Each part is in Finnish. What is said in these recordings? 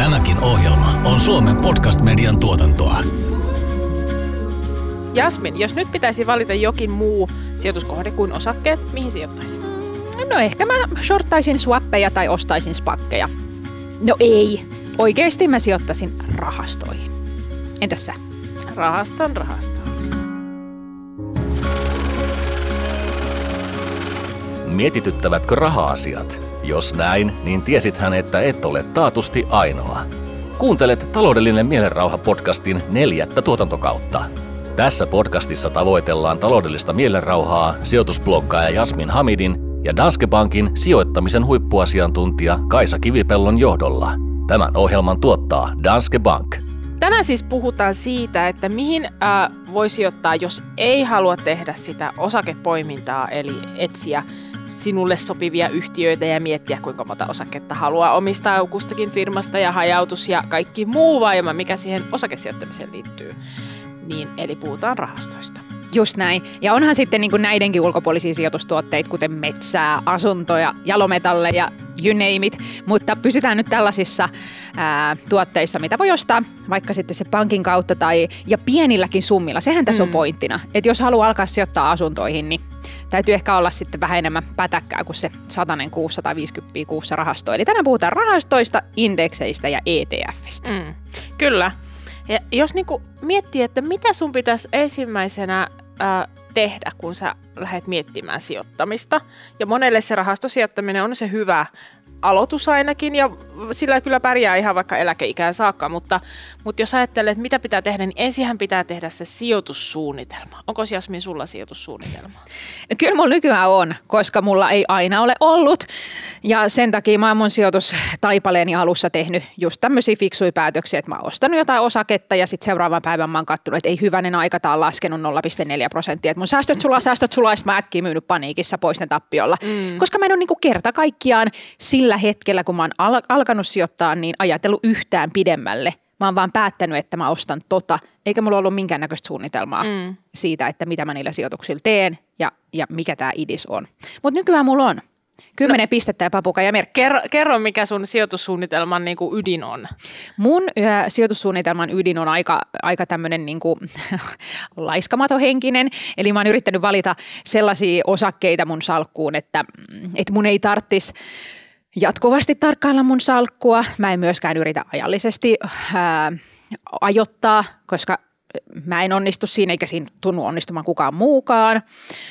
Tämäkin ohjelma on Suomen podcast-median tuotantoa. Jasmin, jos nyt pitäisi valita jokin muu sijoituskohde kuin osakkeet, mihin sijoittaisit? No ehkä mä shorttaisin swappeja tai ostaisin spakkeja. No ei, oikeasti mä sijoittaisin rahastoihin. Entäs sä? Rahaston. Mietityttävätkö raha-asiat? Jos näin, niin tiesithän, että et ole taatusti ainoa. Kuuntelet Taloudellinen mielenrauha-podcastin 4. tuotantokautta. Tässä podcastissa tavoitellaan taloudellista mielenrauhaa sijoitusbloggaaja Jasmin Hamidin ja Danske Bankin sijoittamisen huippuasiantuntija Kaisa Kivipellon johdolla. Tämän ohjelman tuottaa Danske Bank. Tänään siis puhutaan siitä, että mihin voi sijoittaa, jos ei halua tehdä sitä osakepoimintaa, eli etsiä sinulle sopivia yhtiöitä ja miettiä, kuinka monta osaketta haluaa omistaa kustakin firmasta ja hajautus ja kaikki muu vaima, mikä siihen osakesijoittamiseen liittyy. Eli puhutaan rahastoista. Just näin. Ja onhan sitten niin kuin näidenkin ulkopuolisia sijoitustuotteita, kuten metsää, asuntoja, jalometalleja, you name it. Mutta pysytään nyt tällaisissa tuotteissa, mitä voi ostaa vaikka sitten se pankin kautta ja pienilläkin summilla. Sehän tässä on pointtina. Että jos haluaa alkaa sijoittaa asuntoihin, niin täytyy ehkä olla sitten vähän enemmän pätäkkää kuin se 100-650 kuussa rahasto. Eli tänään puhutaan rahastoista, indekseistä ja ETFistä. Kyllä. Ja jos niinku miettii, että mitä sun pitäisi ensimmäisenä tehdä, kun sä lähdet miettimään sijoittamista, ja monelle se rahastosijoittaminen on se hyvä aloitus ainakin, ja sillä kyllä pärjää ihan vaikka eläkeikään saakka, mutta jos ajattelee, että mitä pitää tehdä, niin ensinhän pitää tehdä se sijoitussuunnitelma. Onko Jasmin sulla sijoitussuunnitelma? Kyllä mulla nykyään on, koska mulla ei aina ole ollut, ja sen takia mä oon mun sijoitustaipaleeni alussa tehnyt just tämmöisiä fiksuja päätöksiä, että mä oon ostanut jotain osaketta, ja sitten seuraavan päivän mä oon kattonut, että ei hyvänen aika, tää on laskenut 0,4%, että mun säästöt sulaa, ja mä äkkiä myynyt paniikissa pois ne tappiolla, koska mä en ole niinku kerta kaikkiaan sillä hetkellä, kun mä oon alkanut sijoittaa, niin ajatellut yhtään pidemmälle. Mä oon vaan päättänyt, että mä ostan eikä mulla ollut minkäännäköistä suunnitelmaa siitä, että mitä mä niillä sijoituksilla teen ja mikä tää idis on. Mutta nykyään mulla on 10 pistettä ja papuka ja merkki. Kerro, mikä sun sijoitussuunnitelman niinku ydin on. Mun sijoitussuunnitelman ydin on aika tämmöinen niinku laiskamaton-henkinen. Eli mä oon yrittänyt valita sellaisia osakkeita mun salkkuun, että mun ei tarvitsisi jatkuvasti tarkkailla mun salkkua. Mä en myöskään yritä ajallisesti ajoittaa, koska mä en onnistu siinä, eikä siinä tunnu onnistumaan kukaan muukaan.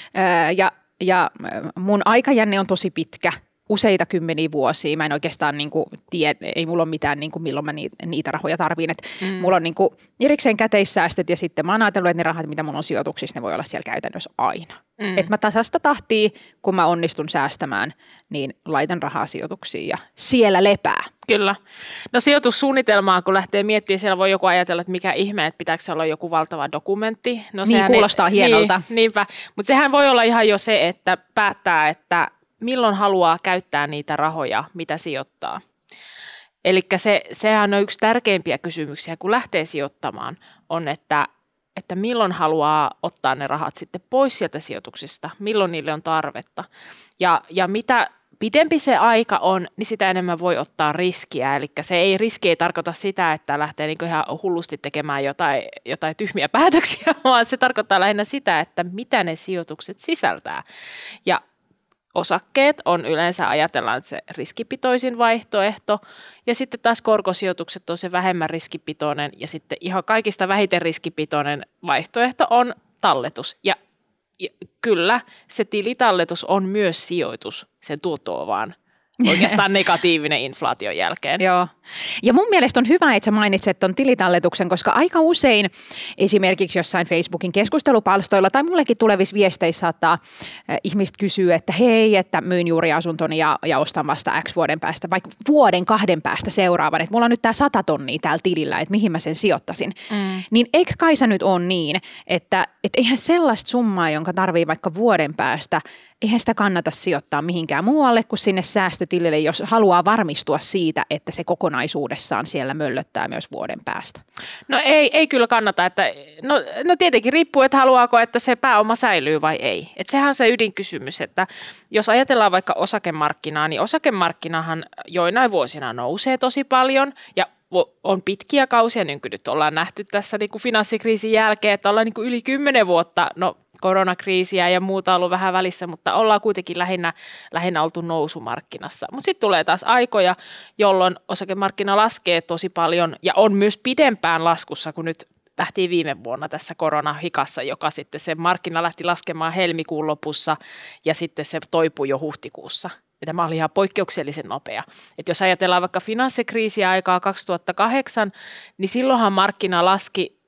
Ja mun aikajänne on tosi pitkä, useita kymmeniä vuosia. Mä en oikeastaan tiedä, ei mulla ole mitään, milloin mä niitä rahoja tarviin. Mulla on erikseen käteissäästöt ja sitten mä oon ajatellut, että ne rahat, mitä mun on sijoituksissa, ne voi olla siellä käytännössä aina. Että mä tasasta tahtiin, kun mä onnistun säästämään, niin laitan rahaa sijoituksiin ja siellä lepää. Kyllä. No sijoitussuunnitelmaa, kun lähtee miettimään, siellä voi joku ajatella, että mikä ihme, että pitääkö se olla joku valtava dokumentti. No, niin, kuulostaa hienolta. Niinpä, mutta sehän voi olla ihan jo se, että päättää, että milloin haluaa käyttää niitä rahoja, mitä sijoittaa. Eli sehän on yksi tärkeimpiä kysymyksiä, kun lähtee sijoittamaan, on, että milloin haluaa ottaa ne rahat sitten pois sieltä sijoituksista, milloin niille on tarvetta. Ja mitä pidempi se aika on, niin sitä enemmän voi ottaa riskiä. Eli riski ei tarkoita sitä, että lähtee niin ihan hullusti tekemään jotain tyhmiä päätöksiä, vaan se tarkoittaa lähinnä sitä, että mitä ne sijoitukset sisältää. Ja osakkeet on yleensä, ajatellaan, se riskipitoisin vaihtoehto, ja sitten taas korkosijoitukset on se vähemmän riskipitoinen, ja sitten ihan kaikista vähiten riskipitoinen vaihtoehto on talletus. Ja kyllä, se tilitalletus on myös sijoitus, sen tuotto on vaan oikeastaan negatiivinen inflaation jälkeen. Joo. Ja mun mielestä on hyvä, että sä mainitset ton tilitalletuksen, koska aika usein esimerkiksi jossain Facebookin keskustelupalstoilla tai mullekin tulevissa viesteissä saattaa ihmiset kysyä, että hei, että myyn juuri asuntoni ja ostan vasta X vuoden päästä, vaikka vuoden 2 päästä seuraavan, että mulla on nyt tää 100 tonnia täällä tilillä, että mihin mä sen sijoittasin. Niin eikö Kaisa nyt ole niin, että eihän sellaista summaa, jonka tarvii vaikka vuoden päästä, eihän sitä kannata sijoittaa mihinkään muualle kuin sinne säästötilille, jos haluaa varmistua siitä, että se kokonaisuudessaan siellä möllöttää myös vuoden päästä. No ei kyllä kannata, että no tietenkin riippuu, että haluaako, että se pääoma säilyy vai ei. Että sehän on se ydinkysymys, että jos ajatellaan vaikka osakemarkkinaa, niin osakemarkkinahan joinain vuosina nousee tosi paljon ja on pitkiä kausia, niin kuin nyt ollaan nähty tässä niin kuin finanssikriisin jälkeen, että ollaan niin kuin yli 10 vuotta, no koronakriisiä ja muuta ollut vähän välissä, mutta ollaan kuitenkin lähinnä oltu nousumarkkinassa. Mutta sitten tulee taas aikoja, jolloin osakemarkkina laskee tosi paljon ja on myös pidempään laskussa kuin nyt lähti viime vuonna tässä koronahikassa, joka sitten se markkina lähti laskemaan helmikuun lopussa ja sitten se toipui jo huhtikuussa. Ja tämä oli ihan poikkeuksellisen nopea. Et jos ajatellaan vaikka finanssikriisiä aikaa 2008, niin silloinhan markkina laski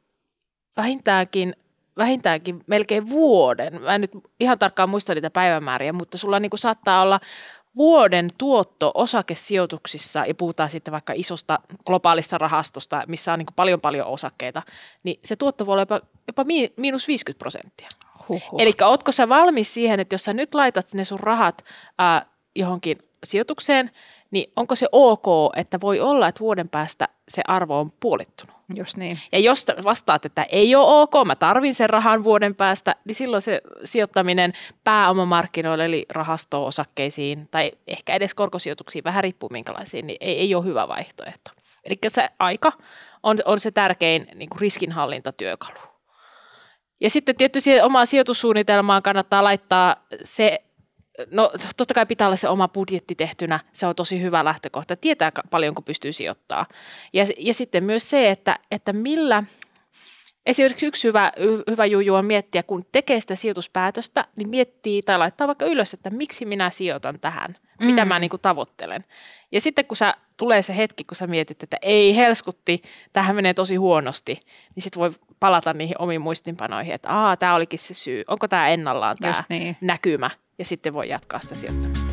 vähintäänkin melkein vuoden. Mä en nyt ihan tarkkaan muista niitä päivämääriä, mutta sulla niin kuin saattaa olla vuoden tuotto osakesijoituksissa, ja puhutaan sitten vaikka isosta globaalista rahastosta, missä on niin kuin paljon osakkeita, niin se tuotto voi olla jopa miinus 50%. Eli ootko sä valmis siihen, että jos sä nyt laitat ne sun rahat johonkin sijoitukseen, niin onko se ok, että voi olla, että vuoden päästä se arvo on puolittunut? Just niin. Ja jos vastaat, että ei ole ok, mä tarvin sen rahan vuoden päästä, niin silloin se sijoittaminen pääomamarkkinoille, eli rahastoon, osakkeisiin tai ehkä edes korkosijoituksiin, vähän riippuu minkälaisiin, niin ei ole hyvä vaihtoehto. Eli se aika on se tärkein niin kuin riskinhallintatyökalu. Ja sitten tietysti omaan sijoitussuunnitelmaan kannattaa laittaa se, no totta kai pitää olla se oma budjetti tehtynä, se on tosi hyvä lähtökohta, tietää paljonko pystyy sijoittamaan. Ja sitten myös se, että millä, esimerkiksi yksi hyvä juju on miettiä, kun tekee sitä sijoituspäätöstä, niin miettii tai laittaa vaikka ylös, että miksi minä sijoitan tähän, mitä mä niin kuin tavoittelen. Ja sitten kun tulee se hetki, kun sä mietit, että ei helskutti, tähän menee tosi huonosti, niin sitten voi palata niihin omiin muistinpanoihin, että tämä olikin se syy, onko tämä ennallaan tämä näkymä. Ja sitten voi jatkaa sitä sijoittamista.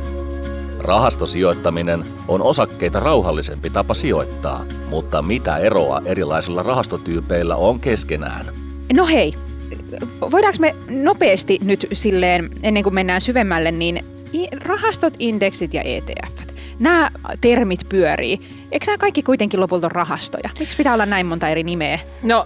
Rahastosijoittaminen on osakkeita rauhallisempi tapa sijoittaa, mutta mitä eroa erilaisilla rahastotyypeillä on keskenään? No hei, voidaanko me nopeasti nyt silleen, ennen kuin mennään syvemmälle, niin rahastot, indeksit ja ETF:t, nämä termit pyörii. Eikö nämä kaikki kuitenkin lopulta rahastoja? Miksi pitää olla näin monta eri nimeä?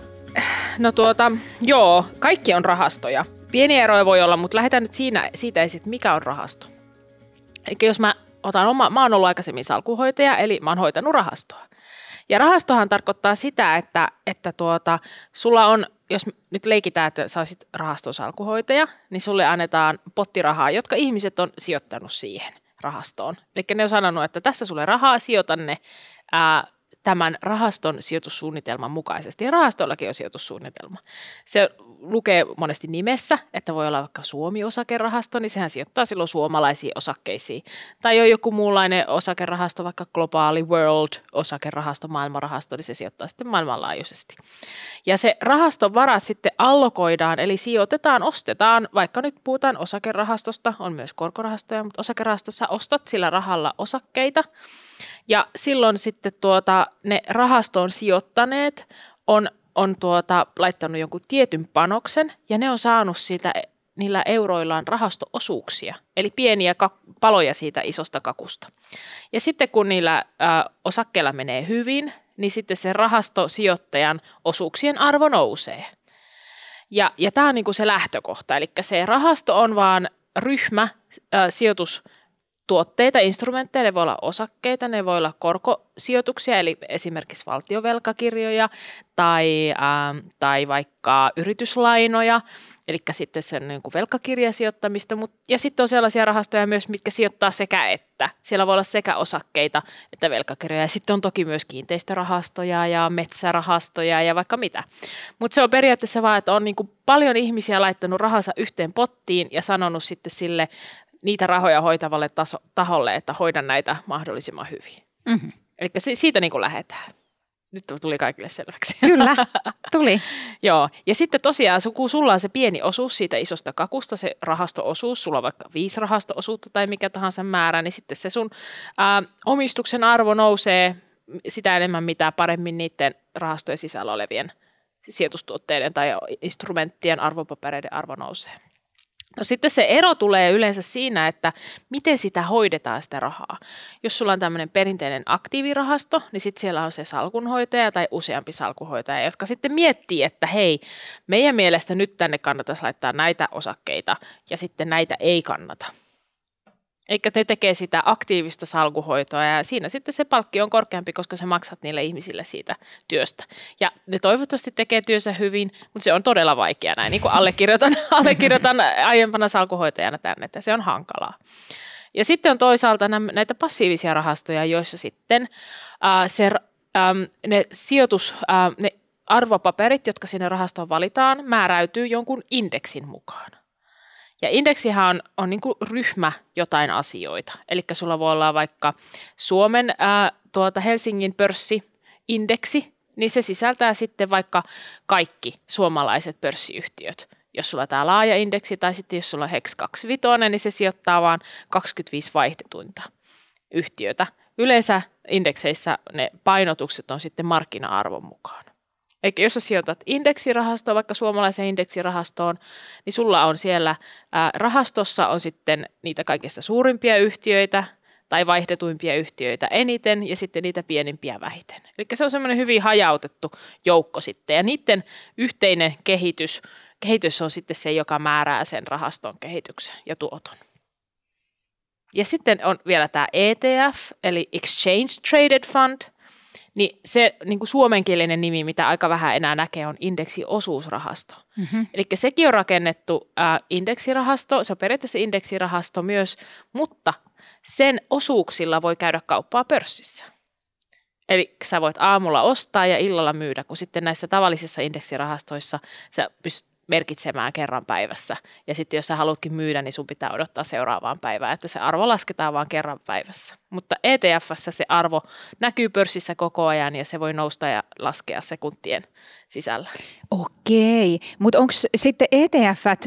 Joo, kaikki on rahastoja. Pieniä eroja voi olla, mutta lähdetään nyt siitä esiin, että mikä on rahasto. Eli jos mä oon ollut aikaisemmin salkunhoitaja, eli mä oon hoitanut rahastoa. Ja rahastohan tarkoittaa sitä, että sulla on, jos nyt leikitään, että sä olisit rahaston salkunhoitaja, niin sulle annetaan pottirahaa, jotka ihmiset on sijoittanut siihen rahastoon. Eli ne on sanonut, että tässä sulle rahaa, sijoita ne tämän rahaston sijoitussuunnitelman mukaisesti. Ja rahastollakin on sijoitussuunnitelma. Se lukee monesti nimessä, että voi olla vaikka Suomi-osakerahasto, niin sehän sijoittaa silloin suomalaisiin osakkeisiin. Tai on joku muunlainen osakerahasto, vaikka globaali world-osakerahasto, maailmanrahasto, niin se sijoittaa sitten maailmanlaajuisesti. Ja se rahaston varat sitten allokoidaan, eli sijoitetaan, ostetaan, vaikka nyt puhutaan osakerahastosta, on myös korkorahastoja, mutta osakerahastossa ostat sillä rahalla osakkeita. Ja silloin sitten ne rahastoon sijoittaneet on laittanut jonkun tietyn panoksen ja ne on saanut niillä euroillaan rahasto-osuuksia, eli pieniä paloja siitä isosta kakusta. Ja sitten kun niillä osakkeilla menee hyvin, niin sitten se rahastosijoittajan osuuksien arvo nousee. Ja tämä on niin kuin se lähtökohta, eli se rahasto on vaan ryhmä sijoitustuotteita, instrumentteja, ne voi olla osakkeita, ne voi olla korkosijoituksia, eli esimerkiksi valtiovelkakirjoja tai vaikka yrityslainoja, eli sitten sen niin kuin velkakirjasijoittamista, ja sitten on sellaisia rahastoja myös, mitkä sijoittaa sekä että. Siellä voi olla sekä osakkeita että velkakirjoja, ja sitten on toki myös kiinteistörahastoja ja metsärahastoja ja vaikka mitä. Mutta se on periaatteessa vaan, että on niin kuin paljon ihmisiä laittanut rahansa yhteen pottiin ja sanonut sitten sille niitä rahoja hoitavalle taholle, että hoidan näitä mahdollisimman hyvin. Mm-hmm. Eli siitä niin kuin lähdetään. Nyt tuli kaikille selväksi. Kyllä, tuli. Joo, ja sitten tosiaan, kun sulla on se pieni osuus siitä isosta kakusta, se rahasto-osuus, sulla on vaikka 5 rahasto-osuutta tai mikä tahansa määrä, niin sitten se sun omistuksen arvo nousee sitä enemmän, mitä paremmin niiden rahastojen sisällä olevien sijoitustuotteiden tai instrumenttien arvopapereiden arvo nousee. No sitten se ero tulee yleensä siinä, että miten sitä hoidetaan sitä rahaa. Jos sulla on tämmöinen perinteinen aktiivirahasto, niin sitten siellä on se salkunhoitaja tai useampi salkunhoitaja, jotka sitten miettii, että hei, meidän mielestä nyt tänne kannattaisi laittaa näitä osakkeita ja sitten näitä ei kannata. Eikä ne tekee sitä aktiivista salkuhoitoa ja siinä sitten se palkki on korkeampi, koska sä maksat niille ihmisille siitä työstä. Ja ne toivottavasti tekee työnsä hyvin, mutta se on todella vaikea näin, niin kuin allekirjoitan aiempana salkuhoitajana tänne, että se on hankalaa. Ja sitten on toisaalta näitä passiivisia rahastoja, joissa sitten ne arvopaperit, jotka sinne rahastoon valitaan, määräytyy jonkun indeksin mukaan. Ja indeksihän on niin kuin ryhmä jotain asioita. Eli sulla voi olla vaikka Suomen Helsingin pörssiindeksi, niin se sisältää sitten vaikka kaikki suomalaiset pörssiyhtiöt. Jos sulla on tämä laaja indeksi tai sitten jos sulla on HEX 25, niin se sijoittaa vaan 25 vaihdetuinta yhtiötä. Yleensä indekseissä ne painotukset on sitten markkina-arvon mukaan. Eikä jos sä sijoitat indeksirahastoon, vaikka suomalaiseen indeksirahastoon, niin sulla on siellä rahastossa on sitten niitä kaikista suurimpia yhtiöitä tai vaihdetuimpia yhtiöitä eniten ja sitten niitä pienimpiä vähiten. Eli se on semmoinen hyvin hajautettu joukko sitten ja niiden yhteinen kehitys on sitten se, joka määrää sen rahaston kehityksen ja tuoton. Ja sitten on vielä tämä ETF, eli Exchange Traded Fund, niin se niin kuin suomenkielinen nimi, mitä aika vähän enää näkee, on indeksiosuusrahasto. Mm-hmm. Eli sekin on rakennettu indeksirahasto, se on periaatteessa indeksirahasto myös, mutta sen osuuksilla voi käydä kauppaa pörssissä. Eli sä voit aamulla ostaa ja illalla myydä, kun sitten näissä tavallisissa indeksirahastoissa sä pystyt merkitsemään kerran päivässä. Ja sitten jos sä haluatkin myydä, niin sun pitää odottaa seuraavaan päivään, että se arvo lasketaan vaan kerran päivässä. Mutta ETF:ssä se arvo näkyy pörssissä koko ajan ja se voi nousta ja laskea sekuntien sisällä. Okei, mutta onko sitten ETF:t,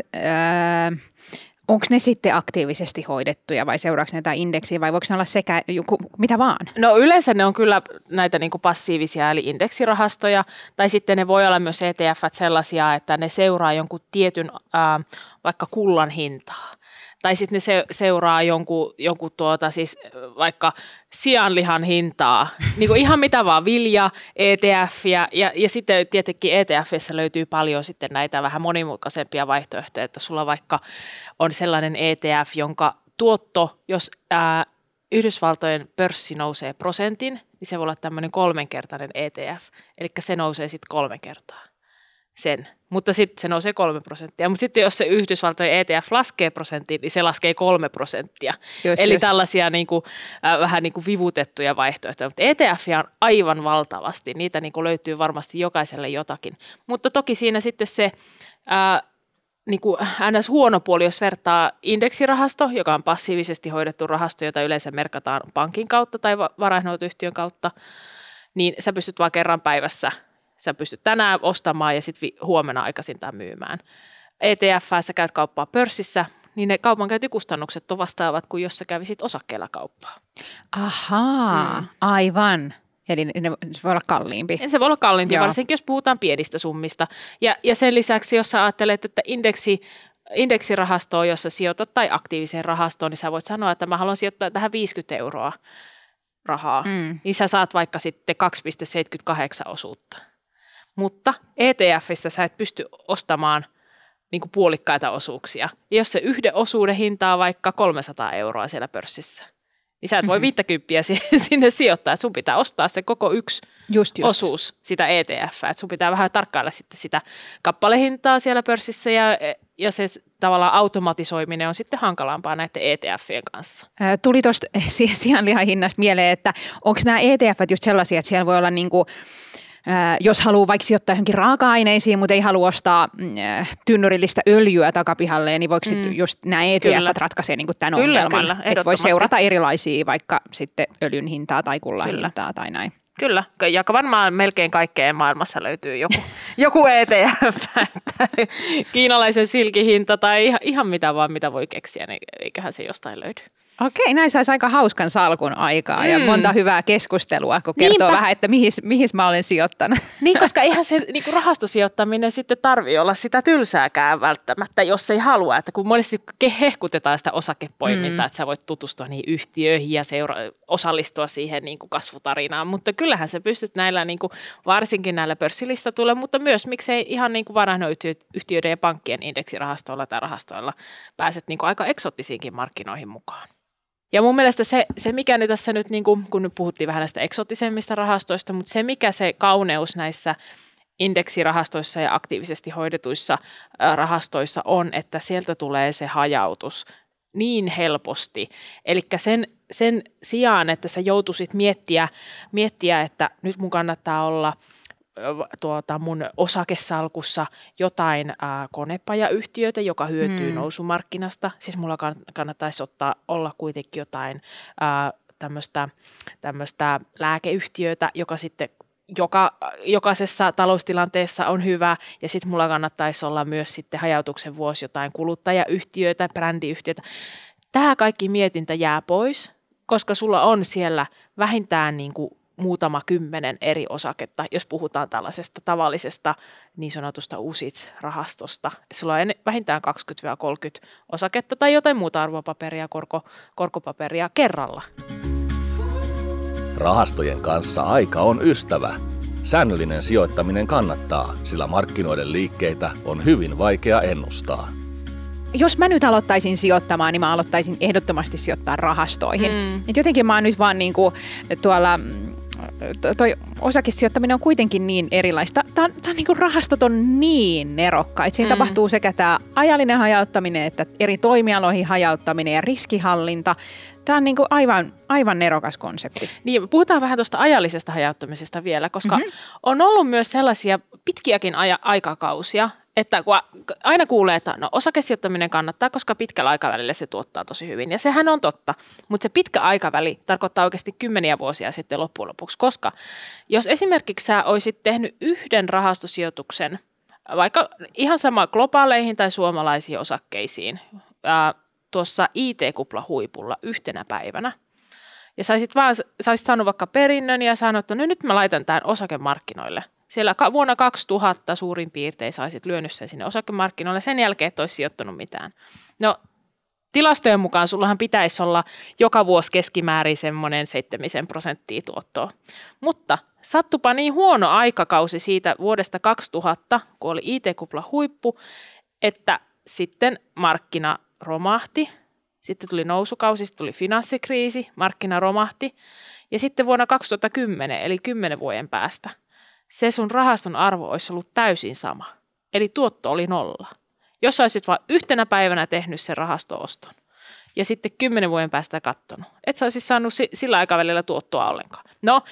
onko ne sitten aktiivisesti hoidettuja vai seuraavaksi näitä indeksiä vai voiko ne olla sekä joku, mitä vaan? No yleensä ne on kyllä näitä niin kuin passiivisia eli indeksirahastoja tai sitten ne voi olla myös ETF:t sellaisia, että ne seuraa jonkun tietyn vaikka kullan hintaa. Tai sitten ne seuraa jonkun siis vaikka sianlihan hintaa, niin kuin ihan mitä vaan, vilja, ETF ja sitten tietenkin ETFissä löytyy paljon sitten näitä vähän monimutkaisempia vaihtoehtoja, että sulla vaikka on sellainen ETF, jonka tuotto, jos Yhdysvaltojen pörssi nousee prosentin, niin se voi olla tämmöinen 3-kertainen ETF, eli se nousee sitten 3 kertaa sen. Mutta sitten se nousee 3%. Mutta sitten jos se Yhdysvaltojen ETF laskee prosenttiin, niin se laskee 3%. Eli tällaisia niinku, vähän niinku vivutettuja vaihtoehtoja. Mutta ETF:ia on aivan valtavasti. Niitä niinku löytyy varmasti jokaiselle jotakin. Mutta toki siinä sitten se niinku ns. Huono puoli, jos vertaa indeksirahasto, joka on passiivisesti hoidettu rahasto, jota yleensä merkataan pankin kautta tai varainhoitoyhtiön kautta, niin sä pystyt vaan kerran päivässä. Sä pystyt tänään ostamaan ja sitten huomenna aikaisintaan myymään. ETF:ssä sä käyt kauppaa pörssissä, niin ne kaupankäyntikustannukset on vastaavat kuin jos sä kävisit osakkeella kauppaa. Ahaa, aivan. Eli se voi olla kalliimpi. Se voi olla kalliimpi, varsinkin jos puhutaan pienistä summista. Ja sen lisäksi, jos sä ajattelet, että indeksirahastoon, jossa sijoitat tai aktiiviseen rahastoon, niin sä voit sanoa, että mä haluan sijoittaa tähän 50 € rahaa. Niin sä saat vaikka sitten 2,78 osuutta. Mutta ETFissä sä et pysty ostamaan niin kuin puolikkaita osuuksia. Ja jos se yhden osuuden hinta on vaikka 300 € siellä pörssissä, niin sä et voi 50 sinne sijoittaa. Että sun pitää ostaa se koko yksi osuus sitä ETF:ää. Että sun pitää vähän tarkkailla sitten sitä kappalehintaa siellä pörssissä ja se tavallaan automatisoiminen on sitten hankalampaa näiden ETF:ien kanssa. Tuli tuosta sianlihan hinnasta mieleen, että onko nämä ETF:t just sellaisia, että siellä voi olla niinku jos haluaa vaikka sijoittaa johonkin raaka-aineisiin, mutta ei halua ostaa tynnyrillistä öljyä takapihalle, niin voiko sitten just nämä ETF:t ratkaisee niin tämän ongelman? Kyllä, että voi seurata erilaisia vaikka sitten öljyn hintaa tai kullan hintaa tai näin. Kyllä, ja varmaan melkein kaikkeen maailmassa löytyy joku ETF, että kiinalaisen silkihinta tai ihan mitä vaan, mitä voi keksiä, niin eiköhän se jostain löydy. Okei, näin saisi aika hauskan salkun aikaa ja monta hyvää keskustelua, kun kertoo vähän, että mihin mä olen sijoittanut. Niin, koska eihän se niin kuin rahastosijoittaminen sitten tarvitse olla sitä tylsääkään välttämättä, jos ei halua. Että kun monesti hehkutetaan sitä osakepoimintaa, että sä voit tutustua niihin yhtiöihin ja osallistua siihen niin kuin kasvutarinaan. Mutta kyllähän sä pystyt näillä, niin kuin, varsinkin näillä pörssilistatuilla, mutta myös miksei ihan niin kuin varainhoitoyhtiöiden ja pankkien indeksirahastoilla tai rahastoilla pääset niin kuin aika eksoottisiinkin markkinoihin mukaan. Ja mun mielestä se mikä nyt tässä nyt, niin kun nyt puhuttiin vähän näistä eksoottisemmista rahastoista, mutta se mikä se kauneus näissä indeksirahastoissa ja aktiivisesti hoidetuissa rahastoissa on, että sieltä tulee se hajautus niin helposti. Eli sen sijaan, että sä joutuisit miettiä, että nyt mun kannattaa olla mun osakesalkussa jotain konepajayhtiötä, joka hyötyy nousumarkkinasta. Siis mulla kannattaisi olla kuitenkin jotain tämmöistä lääkeyhtiötä, joka sitten jokaisessa taloustilanteessa on hyvä, ja sitten mulla kannattaisi olla myös sitten hajautuksen vuosi jotain kuluttajayhtiötä, brändiyhtiötä. Tämä kaikki mietintä jää pois, koska sulla on siellä vähintään niin kuin muutama 10 eri osaketta, jos puhutaan tällaisesta tavallisesta niin sanotusta UCITS-rahastosta. Sulla on vähintään 20-30 osaketta tai jotain muuta arvopaperia, korkopaperia kerralla. Rahastojen kanssa aika on ystävä. Säännöllinen sijoittaminen kannattaa, sillä markkinoiden liikkeitä on hyvin vaikea ennustaa. Jos mä nyt aloittaisin sijoittamaan, niin mä aloittaisin ehdottomasti sijoittaa rahastoihin. Et jotenkin mä oon nyt vaan niinku tuolla, toi osakesijoittaminen on kuitenkin niin erilaista. Tää on niinku rahastot on niin nerokkaita. Siinä tapahtuu sekä tämä ajallinen hajauttaminen, että eri toimialoihin hajauttaminen ja riskihallinta. Tämä on niinku aivan nerokas konsepti. Niin, puhutaan vähän tuosta ajallisesta hajauttamisesta vielä, koska on ollut myös sellaisia pitkiäkin aikakausia, että kun aina kuulee, että osakesijoittaminen kannattaa, koska pitkällä aikavälillä se tuottaa tosi hyvin. Ja sehän on totta, mutta se pitkä aikaväli tarkoittaa oikeasti 10 vuosia sitten loppujen lopuksi, koska jos esimerkiksi sä olisit tehnyt yhden rahastosijoituksen, vaikka ihan sama globaaleihin tai suomalaisiin osakkeisiin, tuossa IT-kuplahuipulla yhtenä päivänä, ja saisit saanut vaikka perinnön ja sanonut, että no nyt mä laitan tämän osakemarkkinoille. Siellä vuonna 2000 suurin piirtein saisit lyönyt sen sinne osakemarkkinoille, sen jälkeen et olisi sijoittanut mitään. No tilastojen mukaan sullahan pitäisi olla joka vuosi keskimäärin semmoinen 7% tuottoa. Mutta sattupa niin huono aikakausi siitä vuodesta 2000, kun oli IT-kupla huippu, että sitten markkina romahti, sitten tuli nousukausi, sitten tuli finanssikriisi, markkina romahti ja sitten vuonna 2010, eli 10 vuoden päästä, se sun rahaston arvo olisi ollut täysin sama. Eli tuotto oli 0. Jos olisit vain yhtenä päivänä tehnyt sen rahasto-oston ja sitten 10 vuoden päästä katsonut, et sä olisit saanut sillä aikavälillä tuottoa ollenkaan. No,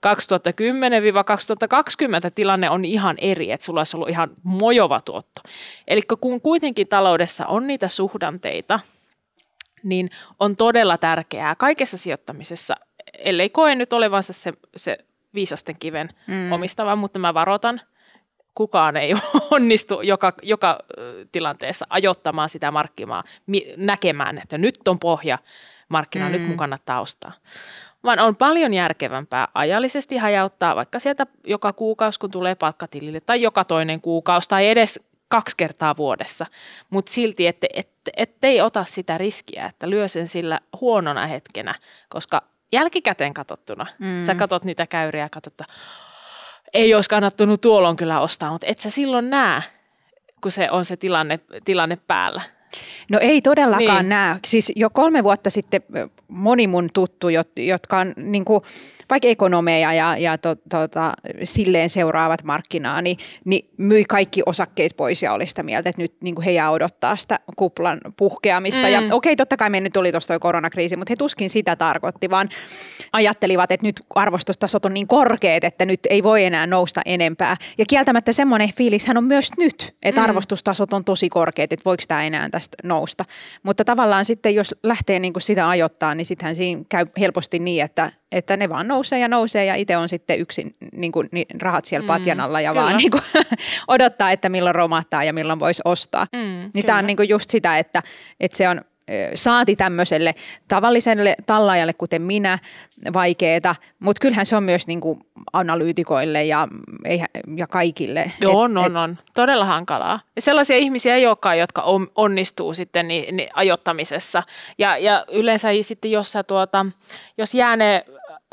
2010-2020 tilanne on ihan eri, että sulla olisi ollut ihan mojova tuotto. Eli kun kuitenkin taloudessa on niitä suhdanteita, niin on todella tärkeää kaikessa sijoittamisessa, ellei koe nyt olevansa se viisasten kiven omistava, mutta mä varoitan, kukaan ei onnistu joka tilanteessa ajoittamaan sitä markkinaa, näkemään, että nyt on pohja markkina, nyt mun kannattaa ostaa. Vaan on paljon järkevämpää ajallisesti hajauttaa vaikka sieltä joka kuukausi, kun tulee palkkatilille, tai joka toinen kuukausi, tai edes 2 kertaa vuodessa, mutta silti ettei ota sitä riskiä, että lyö sen sillä huonona hetkenä, koska jälkikäteen katsottuna, sä katot niitä käyriä ja katsot, että ei olisi kannattanut tuolloin kyllä ostaa, mutta et sä silloin näe, kun se on se tilanne päällä. No ei todellakaan näe. Siis jo 3 vuotta sitten moni mun tuttu, jotka on niin kuin, vaikka ekonomeja ja silleen seuraavat markkinaa, niin myi kaikki osakkeet pois ja oli sitä mieltä, että nyt niin kuin he jää odottaa sitä kuplan puhkeamista. Ja okei, totta kai me nyt tuli tuosta koronakriisi, mutta he tuskin sitä tarkoitti, vaan ajattelivat, että nyt arvostustasot on niin korkeat, että nyt ei voi enää nousta enempää. Ja kieltämättä semmoinen fiilishän on myös nyt, että arvostustasot on tosi korkeat, että voiko tämä enää tästä nousta. Mutta tavallaan sitten, jos lähtee niin kuin sitä ajoittaa, niin sittenhän siinä käy helposti niin, että ne vaan nousee ja itse on sitten yksin niin rahat siellä patjan alla ja vaan niin kuin, odottaa, että milloin romahtaa ja milloin voisi ostaa. Niin tämä on niin kuin just sitä, että se on saati tämmöiselle tavalliselle tallaajalle, kuten minä, vaikeeta, mutta kyllähän se on myös niin kuin analyytikoille ja kaikille. Joo, on. Todella hankalaa. Ja sellaisia ihmisiä ei olekaan, jotka onnistuu sitten niin ajoittamisessa. Ja yleensä sitten, jos jää ne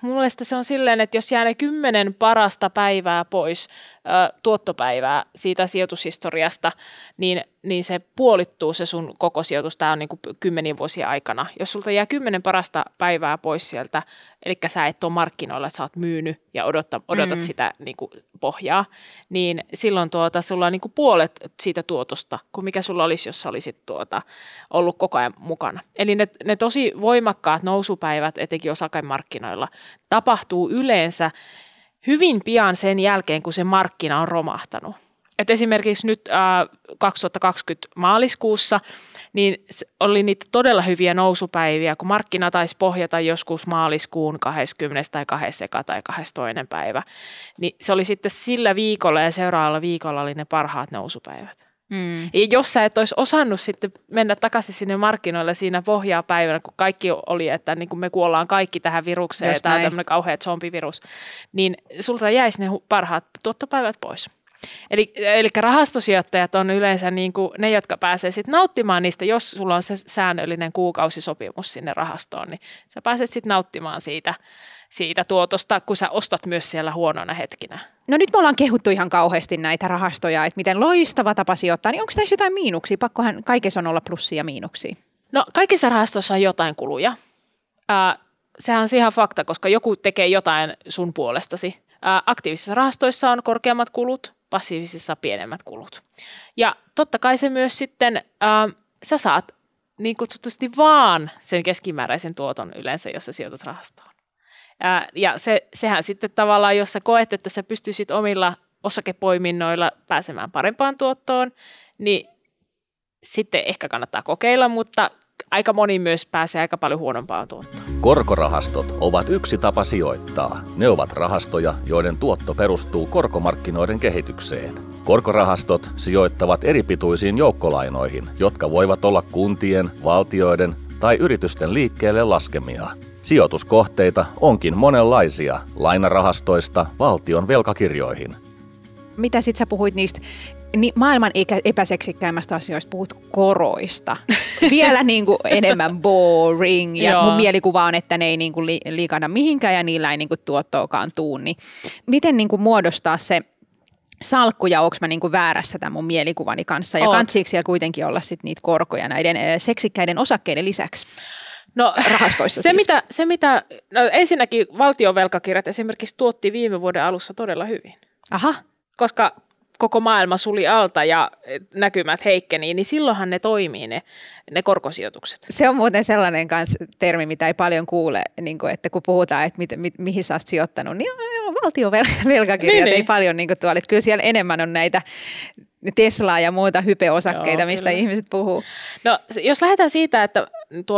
mun mielestä se on silleen, että jos jää ne 10 parasta päivää pois, tuottopäivää siitä sijoitushistoriasta, niin se puolittuu se sun koko sijoitus. Tämä on niin kuin 10 vuosien aikana. Jos sulta jää 10 parasta päivää pois sieltä, eli sä et ole markkinoilla, että sä oot myynyt ja odotat sitä niin kuin pohjaa, niin silloin sulla on niin kuin puolet siitä tuotosta, kuin mikä sulla olisi, jos sä olisit ollut koko ajan mukana. Eli ne tosi voimakkaat nousupäivät, etenkin osakemarkkinoilla, tapahtuu yleensä hyvin pian sen jälkeen, kun se markkina on romahtanut. Et esimerkiksi nyt 2020 maaliskuussa niin oli niitä todella hyviä nousupäiviä, kun markkina taisi pohjata joskus maaliskuun 20. tai 2. tai 2. päivä. Niin se oli sitten sillä viikolla ja seuraavalla viikolla oli ne parhaat nousupäivät. Ja jos sä et olisi osannut sitten mennä takaisin sinne markkinoille siinä pohjaa-päivänä, kun kaikki oli, että niin kun me kuollaan kaikki tähän virukseen, ja tämä on tämmöinen kauhea zombivirus, niin sulta jäisi ne parhaat tuottopäivät pois. Eli rahastosijoittajat on yleensä niin kuin ne, jotka pääsee sitten nauttimaan niistä, jos sulla on se säännöllinen kuukausisopimus sinne rahastoon, niin sä pääset sitten nauttimaan siitä tuotosta, kun sä ostat myös siellä huonona hetkinä. No nyt me ollaan kehuttu ihan kauheasti näitä rahastoja, että miten loistava tapa sijoittaa, niin onko näissä jotain miinuksia? Pakkohan kaikessa on olla plussia ja miinuksia. No kaikissa rahastoissa on jotain kuluja. Sehän on ihan fakta, koska joku tekee jotain sun puolestasi. Aktiivisissa rahastoissa on korkeammat kulut, passiivisissa pienemmät kulut. Ja totta kai se myös sitten, sä saat niin kutsutusti vaan sen keskimääräisen tuoton yleensä, jos sä sijoitat rahastoon. Ja sehän sitten tavallaan, jos sä koet, että sä pystyisit omilla osakepoiminnoilla pääsemään parempaan tuottoon, niin sitten ehkä kannattaa kokeilla, mutta aika moni myös pääsee aika paljon huonompaan tuottoon. Korkorahastot ovat yksi tapa sijoittaa. Ne ovat rahastoja, joiden tuotto perustuu korkomarkkinoiden kehitykseen. Korkorahastot sijoittavat eripituisiin joukkolainoihin, jotka voivat olla kuntien, valtioiden tai yritysten liikkeelle laskemia. Sijoituskohteita onkin monenlaisia, lainarahastoista valtion velkakirjoihin. Mitä sit sä puhuit niistä maailman epäseksikkäimmästä asioista, puhut koroista. Vielä niin kuin enemmän boring ja mun mielikuva on, että ne ei niin kuin liikahda mihinkään ja niillä ei niin kuin tuottoakaan tuu. Niin miten niin kuin muodostaa se salkku ja onko mä niin kuin väärässä tämän mun mielikuvani kanssa ja kantsiiko siellä kuitenkin olla sit niitä korkoja näiden seksikkäiden osakkeiden lisäksi? No, rahastoissa ensinnäkin valtion velkakirjat esimerkiksi tuotti viime vuoden alussa todella hyvin. Aha. Koska koko maailma suli alta ja näkymät heikkeni, niin silloinhan ne toimii ne korkosijoitukset. Se on muuten sellainen termi, mitä ei paljon kuule, niin kuin, että kun puhutaan, että mihin sä oot sijoittanut, niin valtion velkakirjat ei paljon niin kuin tuolla. Että kyllä siellä enemmän on näitä Teslaa ja muuta hypeosakkeita, mistä ihmiset puhuu. No, jos lähdetään siitä, että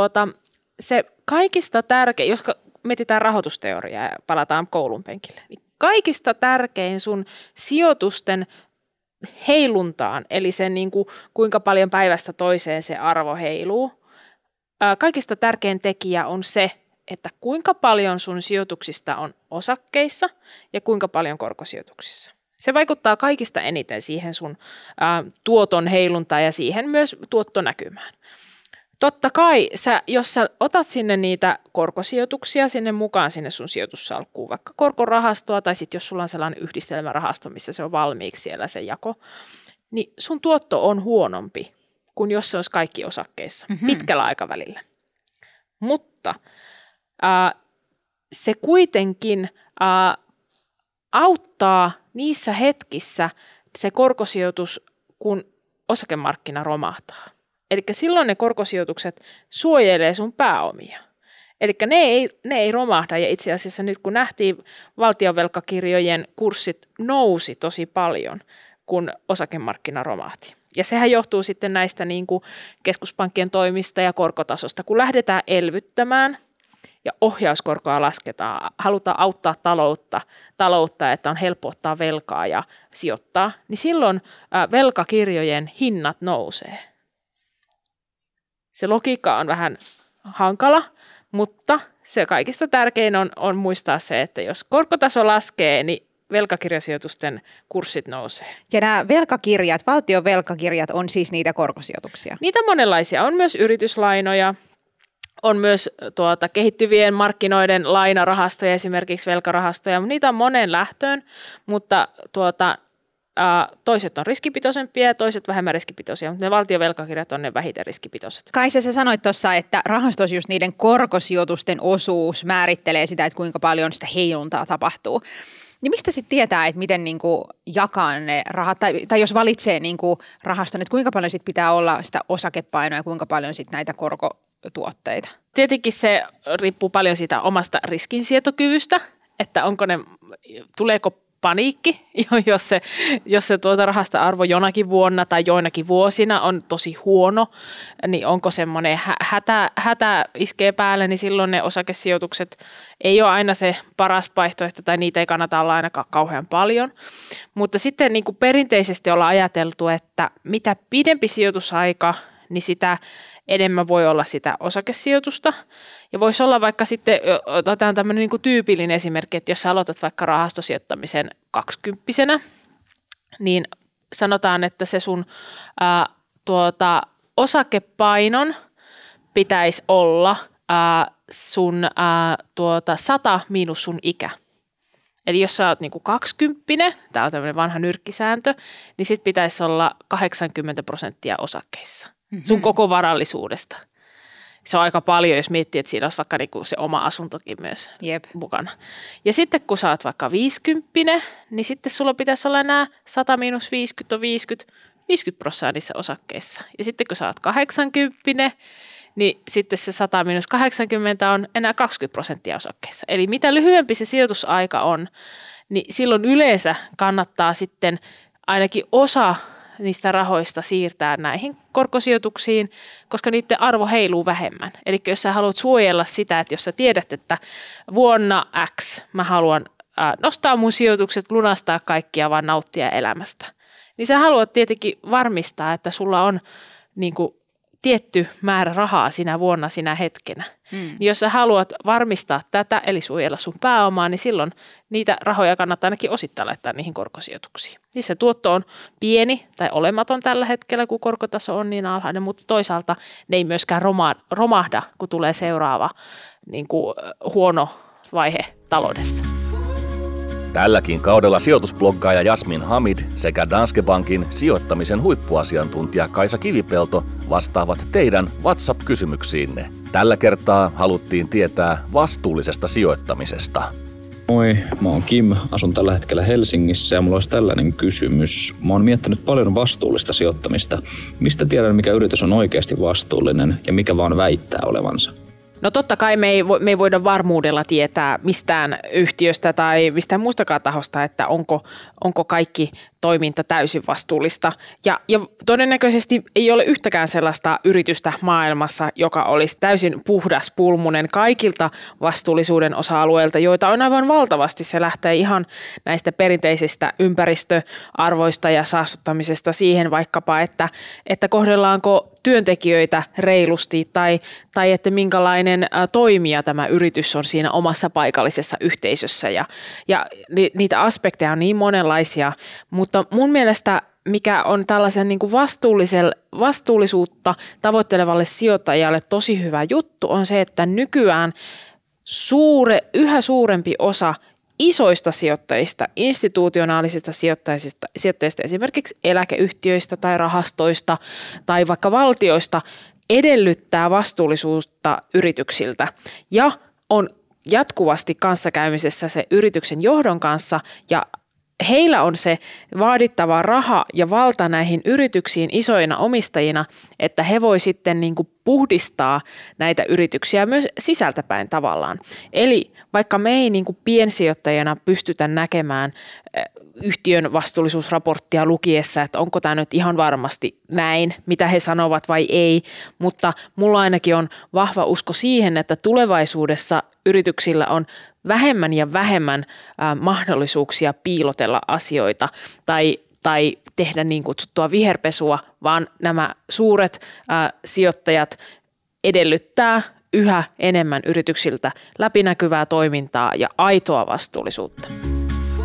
se kaikista tärkein, jos mietitään rahoitusteoriaa ja palataan koulun penkille, niin kaikista tärkein sun sijoitusten heiluntaan, eli sen niin kuin, kuinka paljon päivästä toiseen se arvo heiluu, kaikista tärkein tekijä on se, että kuinka paljon sun sijoituksista on osakkeissa ja kuinka paljon korkosijoituksissa. Se vaikuttaa kaikista eniten siihen sun tuoton heiluntaan ja siihen myös tuottonäkymään. Totta kai, jos sä otat sinne niitä korkosijoituksia sinne mukaan sinne sun sijoitussalkkuun, vaikka korkorahastoa tai sitten jos sulla on sellainen yhdistelmärahasto, missä se on valmiiksi siellä se jako, niin sun tuotto on huonompi kuin jos se olisi kaikki osakkeissa pitkällä aikavälillä. Mutta se kuitenkin auttaa niissä hetkissä se korkosijoitus, kun osakemarkkina romahtaa. Eli silloin ne korkosijoitukset suojelee sun pääomia. Eli ne ei romahda ja itse asiassa nyt kun nähtiin valtionvelkakirjojen kurssit nousi tosi paljon, kun osakemarkkina romahti. Ja sehän johtuu sitten näistä niin kuin keskuspankkien toimista ja korkotasosta. Kun lähdetään elvyttämään ja ohjauskorkoa lasketaan, halutaan auttaa taloutta, että on helppo ottaa velkaa ja sijoittaa, niin silloin velkakirjojen hinnat nousee. Se logiikka on vähän hankala, mutta se kaikista tärkein on muistaa se, että jos korkotaso laskee, niin velkakirjasijoitusten kurssit nousee. Ja nämä velkakirjat, valtion velkakirjat on siis niitä korkosijoituksia? Niitä monenlaisia. On myös yrityslainoja, On myös kehittyvien markkinoiden lainarahastoja, esimerkiksi velkarahastoja. Niitä on moneen lähtöön, mutta toiset on riskipitoisempia ja toiset vähemmän riskipitoisia, mutta ne valtiovelkakirjat on ne vähiten riskipitoiset. Kaisa, sä sanoit tuossa, että rahastoissa just niiden korkosijoitusten osuus määrittelee sitä, että kuinka paljon sitä heiluntaa tapahtuu. Niin mistä sitten tietää, että miten niinku jakaa ne rahat, tai jos valitsee niinku rahaston, että kuinka paljon sit pitää olla sitä osakepainoa ja kuinka paljon sit näitä korkotuotteita? Tietenkin se riippuu paljon siitä omasta riskinsietokyvystä, että tuleeko paniikki, jos se rahasta arvo jonakin vuonna tai joinakin vuosina on tosi huono, niin onko semmoinen hätä iskee päälle, niin silloin ne osakesijoitukset ei ole aina se paras vaihtoehto tai niitä ei kannata olla ainakaan kauhean paljon. Mutta sitten niin kuin perinteisesti ollaan ajateltu, että mitä pidempi sijoitusaika, niin sitä enemmän voi olla sitä osakesijoitusta. Ja voisi olla vaikka sitten, otetaan tämmöinen niin kuin tyypillinen esimerkki, että jos sä aloitat vaikka rahastosijoittamisen 20-vuotiaana, niin sanotaan, että se sun osakepainon pitäisi olla sun 100 miinus sun ikä. Eli jos sä oot niin kuin 20, tämä on tämmöinen vanha nyrkkisääntö, niin sit pitäisi olla 80% osakkeissa. Sun koko varallisuudesta. Se on aika paljon, jos miettii, että siinä olisi vaikka niinku se oma asuntokin myös mukana. Ja sitten kun sä oot vaikka 50, niin sitten sulla pitäisi olla nämä 100 miinus 50 on 50% niissä osakkeissa. Ja sitten kun sä oot 80, niin sitten se 100 miinus 80 on enää 20% osakkeissa. Eli mitä lyhyempi se sijoitusaika on, niin silloin yleensä kannattaa sitten ainakin osa niistä rahoista siirtää näihin korkosijoituksiin, koska niiden arvo heiluu vähemmän. Eli jos sä haluat suojella sitä, että jos sä tiedät, että vuonna X mä haluan nostaa mun sijoitukset, lunastaa kaikkia, vaan nauttia elämästä, niin sä haluat tietenkin varmistaa, että sulla on niin kuin tietty määrä rahaa sinä vuonna, sinä hetkenä. Niin jos sä haluat varmistaa tätä, eli suojella sun pääomaa, niin silloin niitä rahoja kannattaa ainakin osittain laittaa niihin korkosijoituksiin. Niin se tuotto on pieni tai olematon tällä hetkellä, kun korkotaso on niin alhainen, mutta toisaalta ne ei myöskään romahda, kun tulee seuraava niin kuin huono vaihe taloudessa. Tälläkin kaudella sijoitusbloggaaja Jasmin Hamid sekä Danske Bankin sijoittamisen huippuasiantuntija Kaisa Kivipelto vastaavat teidän WhatsApp-kysymyksiinne. Tällä kertaa haluttiin tietää vastuullisesta sijoittamisesta. Moi, mä oon Kim, asun tällä hetkellä Helsingissä ja mulla olisi tällainen kysymys. Mä oon miettinyt paljon vastuullista sijoittamista. Mistä tiedän, mikä yritys on oikeasti vastuullinen ja mikä vaan väittää olevansa? No totta kai me ei voida varmuudella tietää mistään yhtiöstä tai mistään muustakaan tahosta, että onko kaikki toiminta täysin vastuullista. Ja todennäköisesti ei ole yhtäkään sellaista yritystä maailmassa, joka olisi täysin puhdas pulmunen kaikilta vastuullisuuden osa-alueilta, joita on aivan valtavasti. Se lähtee ihan näistä perinteisistä ympäristöarvoista ja saastuttamisesta siihen vaikkapa, että kohdellaanko työntekijöitä reilusti tai että minkälainen toimija tämä yritys on siinä omassa paikallisessa yhteisössä. Ja niitä aspekteja on niin monenlaisia, mutta mun mielestä mikä on tällaisen niin kuin vastuullisuutta tavoittelevalle sijoittajalle tosi hyvä juttu on se, että nykyään yhä suurempi osa isoista sijoittajista, institutionaalisista sijoittajista, esimerkiksi eläkeyhtiöistä tai rahastoista tai vaikka valtioista edellyttää vastuullisuutta yrityksiltä ja on jatkuvasti kanssakäymisessä se yrityksen johdon kanssa ja heillä on se vaadittava raha ja valta näihin yrityksiin isoina omistajina, että he voi sitten niin kuin puhdistaa näitä yrityksiä myös sisältäpäin tavallaan. Eli vaikka me ei niin kuin piensijoittajana pystytä näkemään yhtiön vastuullisuusraporttia lukiessa, että onko tämä nyt ihan varmasti näin, mitä he sanovat vai ei, mutta mulla ainakin on vahva usko siihen, että tulevaisuudessa yrityksillä on vähemmän ja vähemmän mahdollisuuksia piilotella asioita tai tehdä niin kutsuttua viherpesua, vaan nämä suuret sijoittajat edellyttää yhä enemmän yrityksiltä läpinäkyvää toimintaa ja aitoa vastuullisuutta.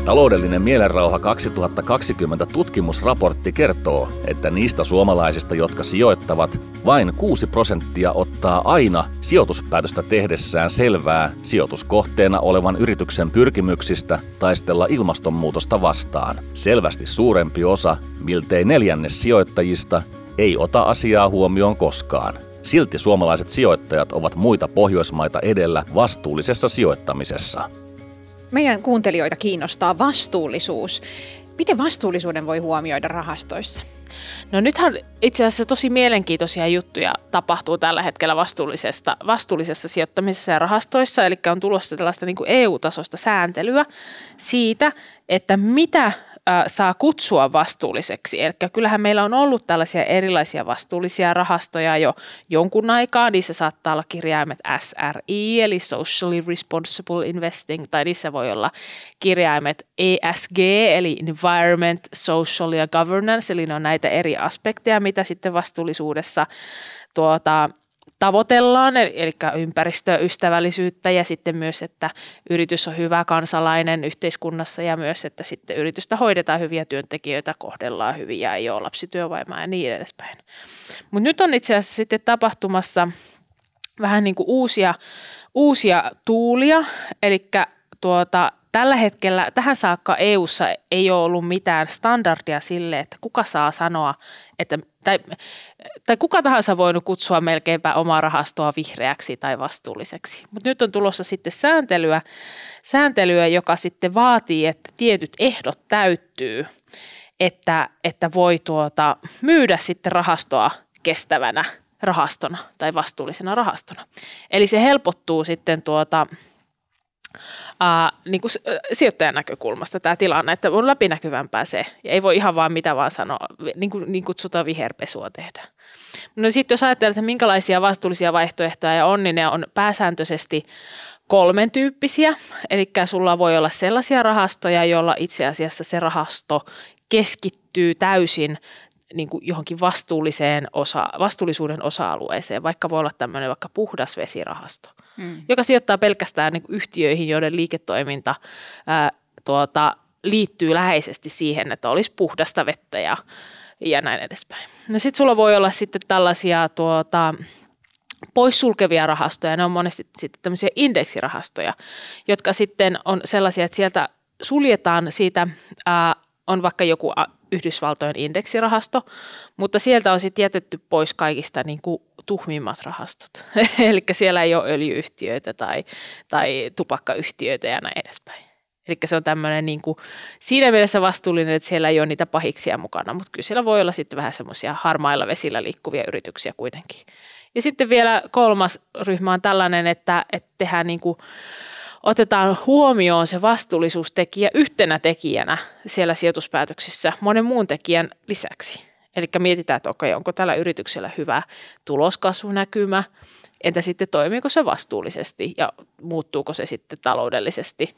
Taloudellinen mielenrauha 2020 tutkimusraportti kertoo, että niistä suomalaisista, jotka sijoittavat, vain 6% ottaa aina sijoituspäätöstä tehdessään selvää sijoituskohteena olevan yrityksen pyrkimyksistä taistella ilmastonmuutosta vastaan. Selvästi suurempi osa, miltei 1/4 sijoittajista, ei ota asiaa huomioon koskaan. Silti suomalaiset sijoittajat ovat muita Pohjoismaita edellä vastuullisessa sijoittamisessa. Meidän kuuntelijoita kiinnostaa vastuullisuus. Miten vastuullisuuden voi huomioida rahastoissa? No nythän itse asiassa tosi mielenkiintoisia juttuja tapahtuu tällä hetkellä vastuullisessa sijoittamisessa ja rahastoissa, eli on tulossa tällaista niin kuin EU-tasoista sääntelyä siitä, että mitä saa kutsua vastuulliseksi. Eli kyllähän meillä on ollut tällaisia erilaisia vastuullisia rahastoja jo jonkun aikaa. Niissä saattaa olla kirjaimet SRI, eli Socially Responsible Investing, tai niissä voi olla kirjaimet ESG, eli Environment, Social ja Governance, eli ne on näitä eri aspekteja, mitä sitten vastuullisuudessa tavoitellaan, eli ympäristöystävällisyyttä ja sitten myös, että yritys on hyvä kansalainen yhteiskunnassa ja myös, että sitten yritystä hoidetaan hyviä työntekijöitä, kohdellaan hyvin ja ei ole lapsityövoimaa ja niin edespäin. Mutta nyt on itse asiassa sitten tapahtumassa vähän niin kuin uusia tuulia, eli tällä hetkellä tähän saakka EU:ssa ei ole ollut mitään standardia sille, että kuka saa sanoa, että tai kuka tahansa voinut kutsua melkeinpä omaa rahastoa vihreäksi tai vastuulliseksi. Mutta nyt on tulossa sitten sääntelyä, joka sitten vaatii, että tietyt ehdot täyttyy, että voi myydä sitten rahastoa kestävänä rahastona tai vastuullisena rahastona. Eli se helpottuu sitten niin kuin sijoittajan näkökulmasta tämä tilanne, että on läpinäkyvämpää se, ja ei voi ihan vaan mitä vaan sanoa, niin kutsutaan viherpesua tehdä. No sitten jos ajattelee, että minkälaisia vastuullisia vaihtoehtoja on, niin ne on pääsääntöisesti 3 tyyppisiä, eli sulla voi olla sellaisia rahastoja, joilla itse asiassa se rahasto keskittyy täysin niin kuin johonkin vastuullisuuden osa-alueeseen, vaikka voi olla tämmöinen vaikka puhdas vesirahasto, joka sijoittaa pelkästään niin kuin yhtiöihin, joiden liiketoiminta liittyy läheisesti siihen, että olisi puhdasta vettä ja näin edespäin. No sitten sulla voi olla sitten tällaisia poissulkevia rahastoja, ne on monesti sitten tämmöisiä indeksirahastoja, jotka sitten on sellaisia, että sieltä suljetaan siitä, on vaikka joku Yhdysvaltojen indeksirahasto, mutta sieltä on sitten jätetty pois kaikista niin kuin tuhmimmat rahastot. Eli siellä ei ole öljyyhtiöitä tai tupakkayhtiöitä ja näin edespäin. Eli se on tämmöinen niin kuin siinä mielessä vastuullinen, että siellä ei ole niitä pahiksia mukana, mutta kyllä siellä voi olla sitten vähän semmoisia harmailla vesillä liikkuvia yrityksiä kuitenkin. Ja sitten vielä 3. ryhmä on tällainen, että tehdään niin kuin otetaan huomioon se vastuullisuustekijä yhtenä tekijänä siellä sijoituspäätöksissä monen muun tekijän lisäksi. Eli mietitään, että okei, onko tällä yrityksellä hyvä tuloskasvunäkymä, entä sitten toimiiko se vastuullisesti ja muuttuuko se sitten taloudellisesti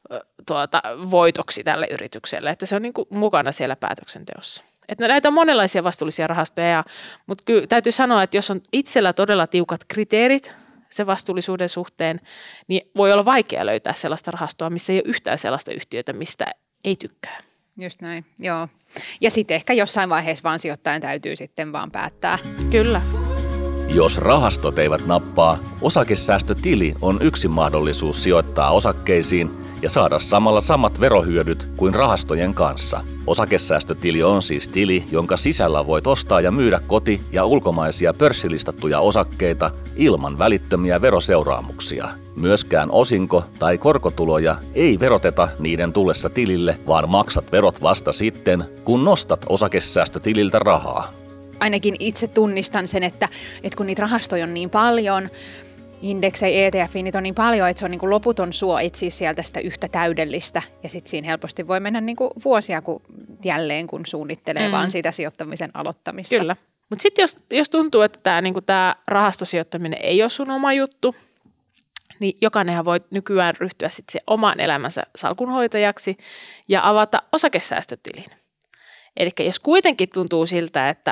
voitoksi tälle yritykselle, että se on niin kuin mukana siellä päätöksenteossa. Että näitä on monenlaisia vastuullisia rahastoja, mutta kyllä täytyy sanoa, että jos on itsellä todella tiukat kriteerit sen vastuullisuuden suhteen, niin voi olla vaikea löytää sellaista rahastoa, missä ei ole yhtään sellaista yhtiötä, mistä ei tykkää. Just näin, joo. Ja sitten ehkä jossain vaiheessa vaan sijoittajan täytyy sitten vaan päättää. Kyllä. Jos rahastot eivät nappaa, osakesäästötili on yksi mahdollisuus sijoittaa osakkeisiin ja saada samalla samat verohyödyt kuin rahastojen kanssa. Osakesäästötili on siis tili, jonka sisällä voit ostaa ja myydä koti- ja ulkomaisia pörssilistattuja osakkeita ilman välittömiä veroseuraamuksia. Myöskään osinko- tai korkotuloja ei veroteta niiden tullessa tilille, vaan maksat verot vasta sitten, kun nostat osakesäästötililtä rahaa. Ainakin itse tunnistan sen, että kun niitä rahastoja on niin paljon, indeksejä, ETF, niitä on niin paljon, että se on niin kuin loputon suo etsiä sieltä sitä yhtä täydellistä. Ja sitten siinä helposti voi mennä niin kuin vuosia jälleen, kun suunnittelee vaan sitä sijoittamisen aloittamista. Kyllä. Mutta sitten jos tuntuu, että tämä rahastosijoittaminen ei ole sun oma juttu, niin jokainenhan voi nykyään ryhtyä sitten se oman elämänsä salkunhoitajaksi ja avata osakesäästötilin. Eli jos kuitenkin tuntuu siltä, että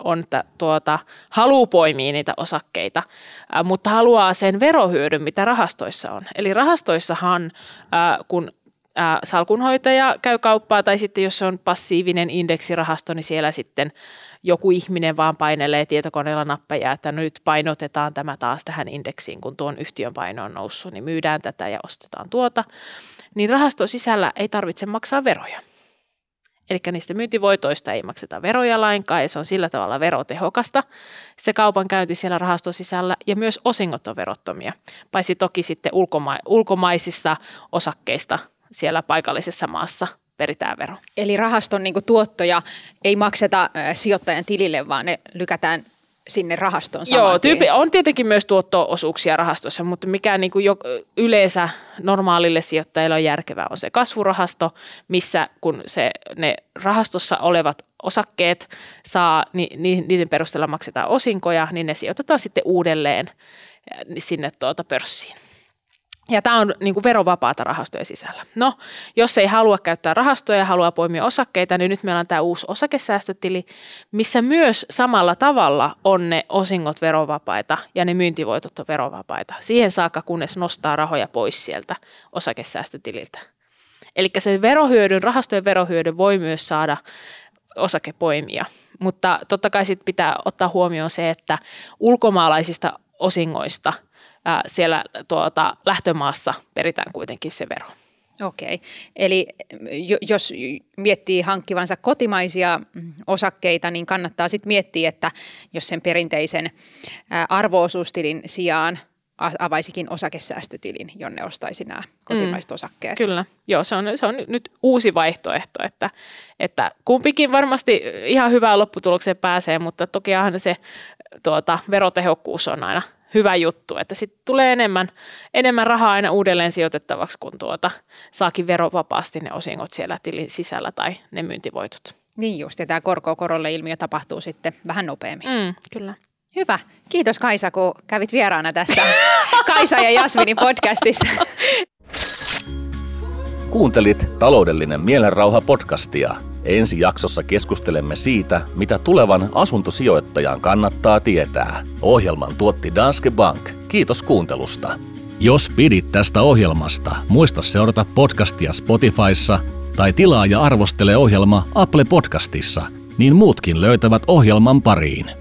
haluaa poimia niitä osakkeita, mutta haluaa sen verohyödyn, mitä rahastoissa on. Eli rahastoissahan, kun salkunhoitaja käy kauppaa, tai sitten jos on passiivinen indeksirahasto, niin siellä sitten joku ihminen vaan painelee tietokoneella nappeja, että nyt painotetaan tämä taas tähän indeksiin, kun tuon yhtiön paino on noussut, niin myydään tätä ja ostetaan tuota. Niin rahaston sisällä ei tarvitse maksaa veroja. Eli niistä myyntivoitoista ei makseta veroja lainkaan, ja se on sillä tavalla verotehokasta, se kaupankäynti siellä rahaston sisällä, ja myös osingot on verottomia, paitsi toki sitten ulkomaisista osakkeista siellä paikallisessa maassa peritään vero. Eli rahaston niin kuin tuottoja ei makseta sijoittajan tilille, vaan ne lykätään sinne rahaston saman tien. Joo, on tietenkin myös tuotto-osuuksia rahastossa, mutta mikä niin kuin yleensä normaalille sijoittajille on järkevää on se kasvurahasto, missä kun ne rahastossa olevat osakkeet saa, niiden perusteella maksetaan osinkoja, niin ne sijoitetaan sitten uudelleen sinne pörssiin. Ja tämä on niin kuin verovapaata rahastojen sisällä. No, jos ei halua käyttää rahastoja ja haluaa poimia osakkeita, niin nyt meillä on tämä uusi osakesäästötili, missä myös samalla tavalla on ne osingot verovapaita ja ne myyntivoitot on verovapaita. Siihen saakka, kunnes nostaa rahoja pois sieltä osakesäästötililtä. Eli se rahastojen verohyödyn voi myös saada osakepoimia, mutta totta kai sit pitää ottaa huomioon se, että ulkomaalaisista osingoista siellä lähtömaassa peritään kuitenkin se vero. Okei. Eli jos miettii hankkivansa kotimaisia osakkeita, niin kannattaa sitten miettiä, että jos sen perinteisen arvo-osuustilin sijaan avaisikin osakesäästötilin, jonne ostaisi nämä kotimaiset osakkeet. Kyllä. Joo, se on nyt uusi vaihtoehto, että kumpikin varmasti ihan hyvään lopputulokseen pääsee, mutta tokihan se verotehokkuus on aina hyvä juttu, että sitten tulee enemmän rahaa aina uudelleen sijoitettavaksi, kun saakin verovapaasti ne osingot siellä tilin sisällä tai ne myyntivoitot. Niin just, ja tämä korko-korolle ilmiö tapahtuu sitten vähän nopeammin. Kyllä. Hyvä. Kiitos Kaisa, kun kävit vieraana tässä Kaisa ja Jasminin podcastissa. Kuuntelit Taloudellinen mielenrauha podcastia. Ensi jaksossa keskustelemme siitä, mitä tulevan asuntosijoittajan kannattaa tietää. Ohjelman tuotti Danske Bank. Kiitos kuuntelusta. Jos pidit tästä ohjelmasta, muista seurata podcastia Spotifyssa tai tilaa ja arvostele ohjelma Apple Podcastissa, niin muutkin löytävät ohjelman pariin.